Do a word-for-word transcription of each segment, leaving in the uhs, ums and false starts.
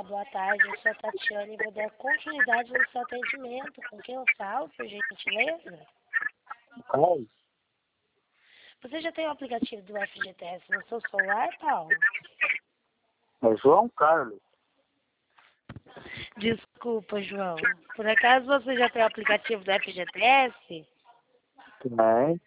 boa tarde. Eu sou a Tatiana e vou dar continuidade no seu atendimento. Com quem eu falo, por gentileza? Oi, Você já tem o aplicativo do F G T S no seu celular, Paulo? é João Carlos. Desculpa, João. Por acaso você já tem o aplicativo do F G T S? Tem,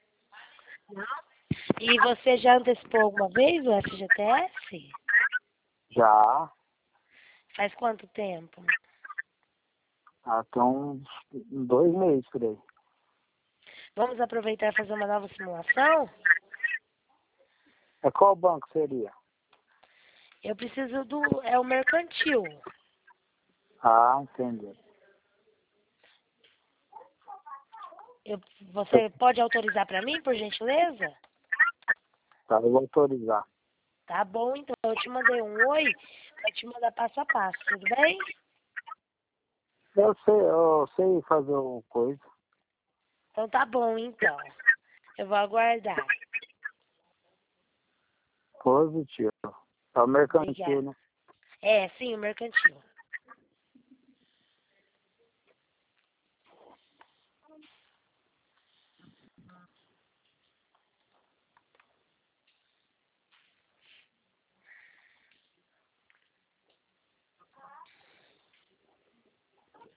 E você já antecipou alguma vez o F G T S? já. Faz quanto tempo? Há tem uns dois meses por aí. Vamos aproveitar e fazer uma nova simulação? É qual banco seria? Eu preciso do... é o mercantil. Ah, entendi. Eu, você pode autorizar para mim, por gentileza? Tá, eu vou autorizar. Tá bom, então. Eu te mandei um oi para te mandar passo a passo, tudo bem? Eu sei, eu sei fazer o coisa. Então tá bom, então. Eu vou aguardar. Positivo. É o mercantil, Obrigada. né? É, sim, o mercantil.